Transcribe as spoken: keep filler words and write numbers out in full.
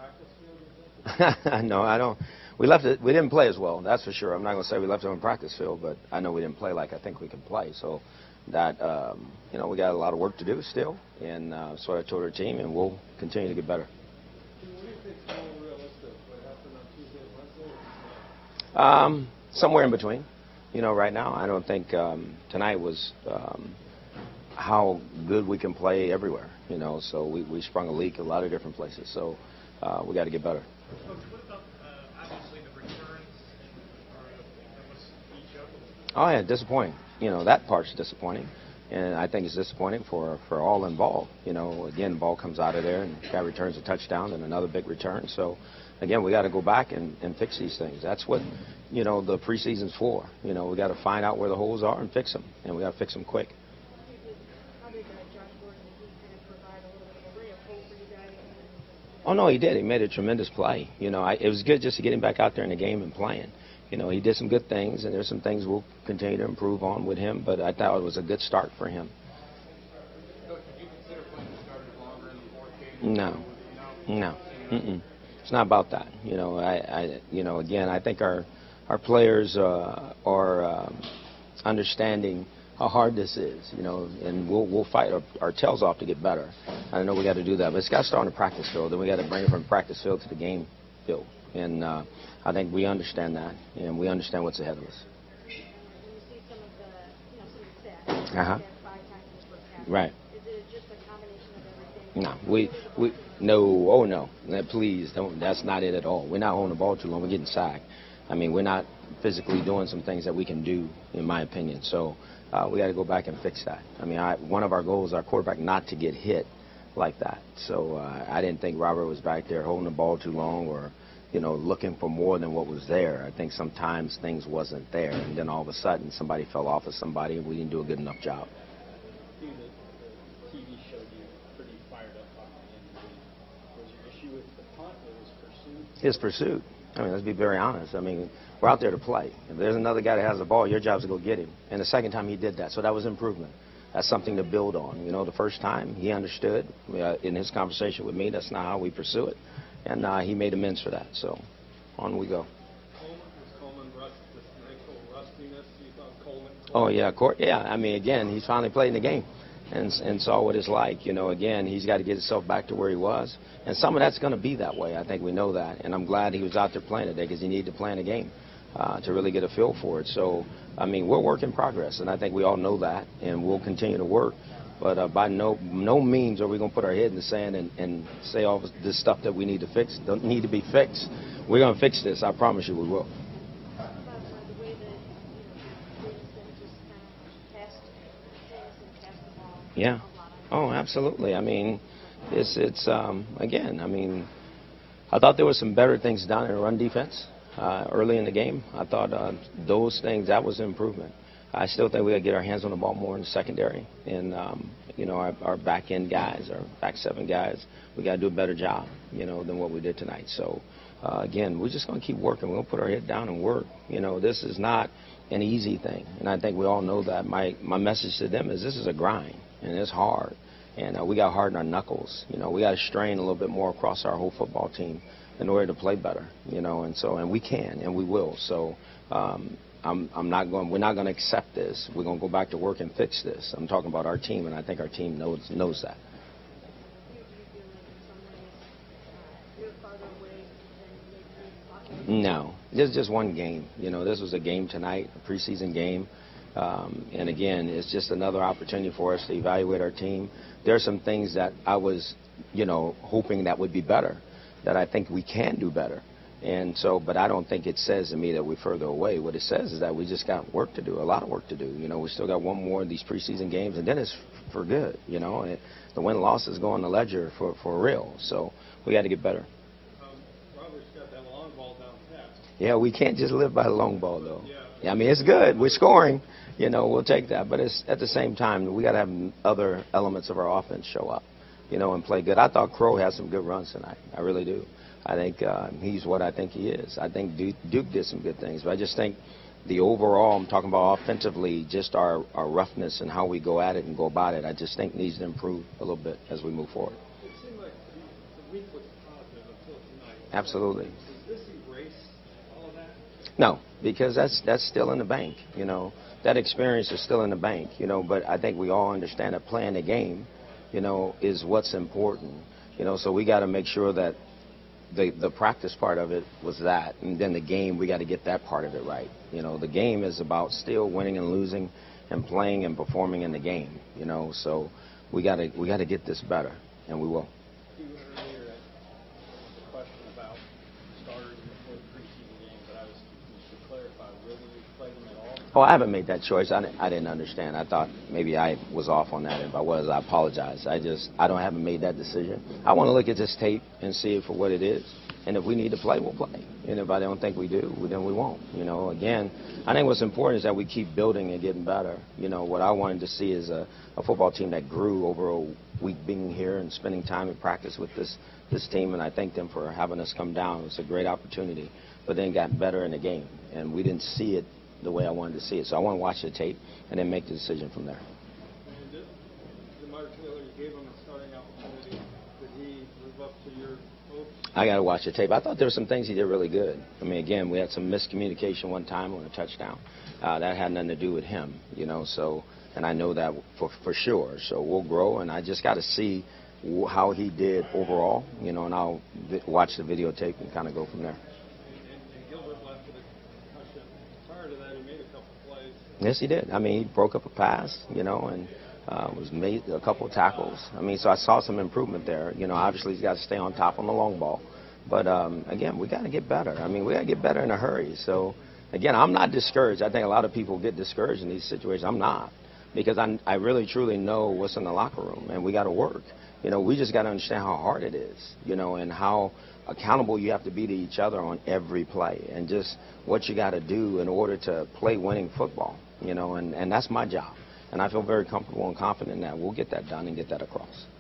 practice field? No, I don't. We left it. We didn't play as well. That's for sure. I'm not going to say we left it on practice field, but I know we didn't play like I think we can play. So that um, you know, we got a lot of work to do still, and uh, that's what I told our team, and we'll continue to get better. What do you think is more realistic? What happened on Tuesday and Wednesday? Um, somewhere in between. You know, right now, I don't think um, tonight was um, how good we can play everywhere. You know, so we, we sprung a leak a lot of different places. So uh, we got to get better. Coach, what about uh, obviously the returns and that was each of them? Oh yeah, disappointing. You know, that part's disappointing, and I think it's disappointing for for all involved. You know, again, ball comes out of there, and guy returns a touchdown and another big return. So again, we got to go back and, and fix these things. That's what, you know, the preseason's for. You know, we got to find out where the holes are and fix them, and we got to fix them quick. Oh no, he did. He made a tremendous play. You know, I, it was good just to get him back out there in the game and playing. You know, he did some good things, and there's some things we'll continue to improve on with him. But I thought it was a good start for him. Coach, did you consider putting the starters longer in the fourth game? No, no, Mm-mm. It's not about that. You know, I, I, you know, again, I think our our players uh, are um, understanding how hard this is, you know, and we'll we'll fight our, our tails off to get better. I know we got to do that, but it's got to start on the practice field. Then we got to bring it from the practice field to the game field, and uh, I think we understand that, and we understand what's ahead of us. Uh huh. Right. Is it just a combination of everything? No, we we no. Oh no, no, please don't. That's not it at all. We're not holding the ball too long. We're getting sacked. I mean, we're not physically doing some things that we can do, in my opinion. So. Uh, we got to go back and fix that. I mean, I, one of our goals, our quarterback, not to get hit like that. So uh, I didn't think Robert was back there holding the ball too long or, you know, looking for more than what was there. I think sometimes things wasn't there, and then all of a sudden somebody fell off of somebody, and we didn't do a good enough job. See, the, the T V showed you pretty fired up on the end. Was your issue with the punt or his pursuit? His pursuit. I mean, let's be very honest. I mean, we're out there to play. If there's another guy that has the ball, your job is to go get him. And the second time he did that, so that was improvement. That's something to build on. You know, the first time he understood uh, in his conversation with me, that's not how we pursue it. And uh, he made amends for that. So on we go. Coleman, was Coleman rust, this nice little rustiness you thought Coleman? Oh, yeah, Court. Yeah, I mean, again, he's finally played in the game and, and saw what it's like. You know, again, he's got to get himself back to where he was. And some of that's going to be that way. I think we know that. And I'm glad he was out there playing today because he needed to play in the game uh, to really get a feel for it. So, I mean, we're work in progress, and I think we all know that, and we'll continue to work. But uh, by no no means are we going to put our head in the sand and, and say all this stuff that we need to fix don't need to be fixed. We're going to fix this. I promise you we will. Yeah. Oh, absolutely. I mean, it's it's um, again. I mean, I thought there were some better things done in run defense uh, early in the game. I thought uh, those things that was an improvement. I still think we got to get our hands on the ball more in the secondary, and um, you know, our, our back end guys, our back seven guys, we got to do a better job, you know, than what we did tonight. So uh, again, we're just going to keep working. We're going to put our head down and work. You know, this is not an easy thing, and I think we all know that. My my message to them is this is a grind. And it's hard, and uh, we got to harden our knuckles. You know, we got to strain a little bit more across our whole football team in order to play better. You know, and so and we can and we will. So um, I'm I'm not going. We're not going to accept this. We're going to go back to work and fix this. I'm talking about our team, and I think our team knows knows that. No, this is just one game. You know, this was a game tonight, a preseason game. Um, and again, it's just another opportunity for us to evaluate our team. There are some things that I was, you know, hoping that would be better, that I think we can do better. And so, but I don't think it says to me that we're further away. What it says is that we just got work to do, a lot of work to do. You know, we still got one more of these preseason games, and then it's for good, you know. And the win-losses go on the ledger for, for real. So we got to get better. Um, Robert's got that long ball down pat. Yeah, we can't just live by the long ball, though. Yeah. I mean, it's good. We're scoring. You know, we'll take that. But it's at the same time, we got to have other elements of our offense show up, you know, and play good. I thought Crow had some good runs tonight. I really do. I think uh, he's what I think he is. I think Duke, Duke did some good things. But I just think the overall, I'm talking about offensively, just our, our roughness and how we go at it and go about it, I just think needs to improve a little bit as we move forward. It seemed like the week was positive until tonight. Absolutely. Does this embrace all of that? No, because that's that's still in the bank. You know, that experience is still in the bank. You know, but I think we all understand that playing the game, you know, is what's important. You know, so we got to make sure that the the practice part of it was that, and then the game, we got to get that part of it right. You know, the game is about still winning and losing, and playing and performing in the game. You know, so we got to we got to get this better, and we will. You earlier asked a question about starters before the preseason game, but I was to clarify, will you play them at all? Oh, I haven't made that choice. I didn't, I didn't understand. I thought maybe I was off on that. If I was, I apologize. I just, I don't haven't made that decision. I want to look at this tape and see it for what it is. And if we need to play, we'll play. And if I don't think we do, then we won't. You know, again, I think what's important is that we keep building and getting better. You know, what I wanted to see is a, a football team that grew over a week being here and spending time in practice with this, this team. And I thank them for having us come down. It was a great opportunity. But then got better in the game. And we didn't see it the way I wanted to see it. So I want to watch the tape and then make the decision from there. And did the Mark Taylor, you gave him a starting opportunity. Did he live up to your hopes? I got to watch the tape. I thought there were some things he did really good. I mean, again, we had some miscommunication one time on a touchdown. Uh, that had nothing to do with him, you know. So, and I know that for for sure. So we'll grow, and I just got to see w- how he did overall, you know. And I'll vi- watch the videotape and kind of go from there. And, and, and Gilbert left with a concussion. Prior to that, he made a couple plays. Yes, he did. I mean, he broke up a pass, you know, and uh, was made a couple of tackles. I mean, so I saw some improvement there. You know, obviously he's got to stay on top on the long ball. But, um, again, we got to get better. I mean, we got to get better in a hurry. So, again, I'm not discouraged. I think a lot of people get discouraged in these situations. I'm not, because I, I really, truly know what's in the locker room, and we got to work. You know, we just got to understand how hard it is, you know, and how accountable you have to be to each other on every play, and just what you got to do in order to play winning football, you know, and, and that's my job. And I feel very comfortable and confident that we'll get that done and get that across.